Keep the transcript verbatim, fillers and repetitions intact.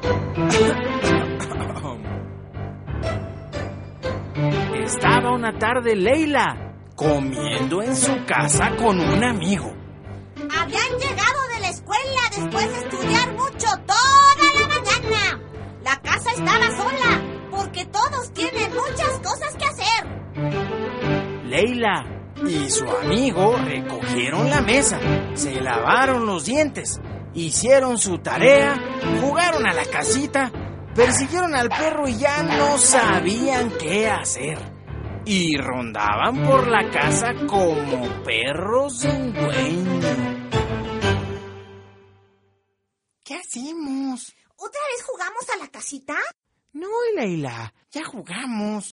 Estaba una tarde Leila comiendo en su casa con un amigo. Habían llegado de la escuela después de estudiar mucho toda la mañana. La casa estaba sola porque todos tienen muchas cosas que hacer. Leila y su amigo recogieron la mesa, se lavaron los dientes, hicieron su tarea, jugaron a la casita, persiguieron al perro y ya no sabían qué hacer. Y rondaban por la casa como perros sin dueño. ¿Qué hacemos? ¿Otra vez jugamos a la casita? No, Leila, ya jugamos.